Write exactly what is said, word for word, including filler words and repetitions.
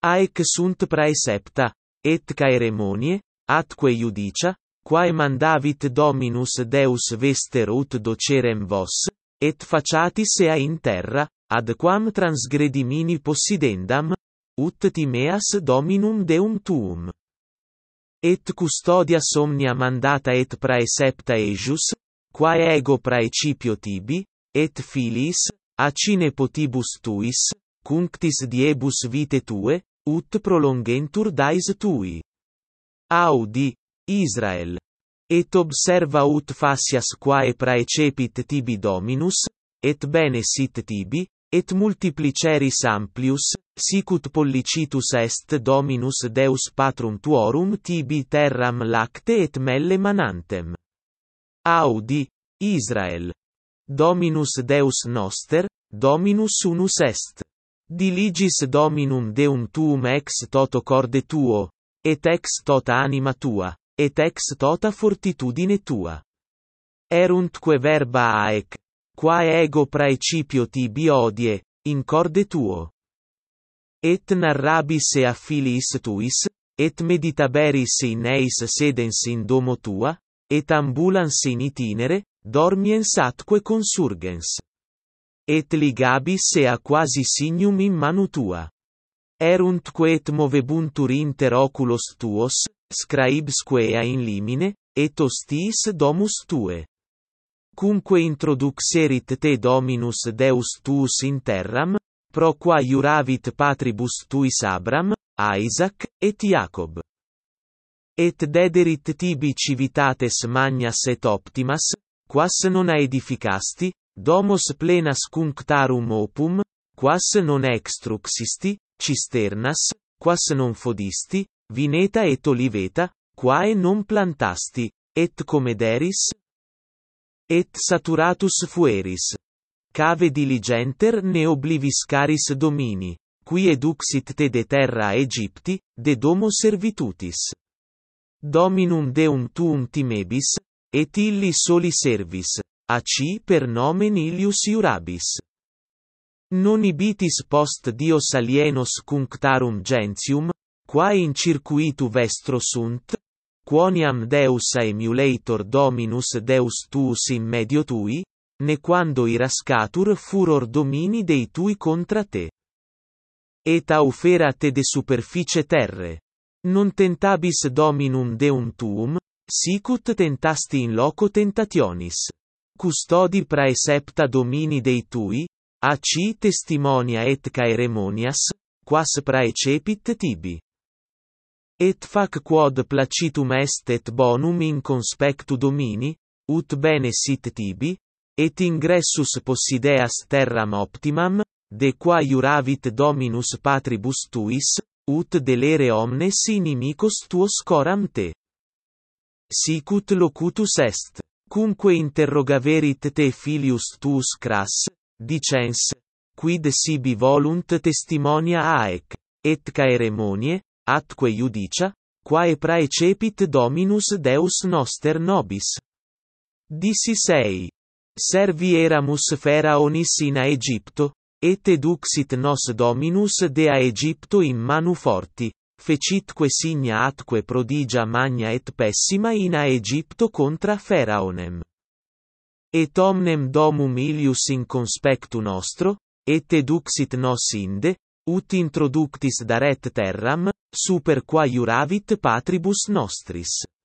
Aec sunt praecepta, et caeremonie, atque iudicia, quae mandavit Dominus Deus vester ut docerem vos, et faciatis ea in terra, ad quam transgredimini possidendam, ut timeas Dominum Deum tuum. Et custodias omnia mandata et praecepta ejus, quae ego praecipio tibi, et filiis, aci nepotibus tuis, cunctis diebus vitae tue, ut prolongentur dies tui. Audi, Israel. Et observa ut facias quae praecepit tibi Dominus, et bene sit tibi, et multipliceris amplius, sicut pollicitus est Dominus Deus Patrum tuorum tibi terram lacte et melle manantem. Audi, Israel. Dominus Deus noster, Dominus unus est. Diligis Dominum Deum tuum ex toto corde tuo, et ex tota anima tua, et ex tota fortitudine tua. Eruntque verba aec, quae ego praecipio tibi odie, in corde tuo. Et narrabis ea filiis tuis, et meditaberis in eis sedens in domo tua, et ambulans in itinere, dormiens atque consurgens. Et ligabis ea quasi signum in manu tua. Eruntque et movebuntur inter oculos tuos, scribsque ea in limine, et hostiis domus tue. Cumque introduxerit te Dominus Deus tuus in terram, pro qua iuravit patribus tuis Abram, Isaac, et Jacob. Et dederit tibi civitates magnas et optimas, quas non aedificasti, domos plenas cunctarum opum, quas non extruxisti, cisternas, quas non fodisti, vineta et oliveta, quae non plantasti, et comederis? Et saturatus fueris. Cave diligenter ne obliviscaris domini, qui eduxit te de terra Aegypti, de domo servitutis. Dominum Deum tuum timebis, et illi soli servis, aci per nomen illius iurabis. Non ibitis post Dios alienos cunctarum gentium, quae in circuitu vestro sunt, quoniam Deus aemuleitor Dominus Deus tuus in medio tui, ne quando irascatur furor domini dei tui contra te. Et aufera te de superficie terre. Non tentabis Dominum Deum tuum, sicut tentasti in loco tentationis. Custodi praecepta domini dei tui, aci testimonia et caeremonias, quas praecepit tibi. Et fac quod placitum est et bonum in conspectu domini, ut bene sit tibi, et ingressus possideas terram optimam, de qua iuravit Dominus patribus tuis, ut delere omnes inimicos tuos coram te. Sicut locutus est, cumque interrogaverit te filius tuus cras, dicens, quid sibi volunt testimonia aec, et caeremonie, atque iudicia, quae praecepit Dominus Deus noster nobis. Dissis ei. Servi eramus Pharaonis in Aegypto, et eduxit nos Dominus de Aegypto in manu forti, fecitque signa atque prodigia magna et pessima in Aegypto contra Pharaonem. Et omnem domum ilius in conspectu nostro, et eduxit nos inde, ut introductis daret terram, super qua iuravit patribus nostris.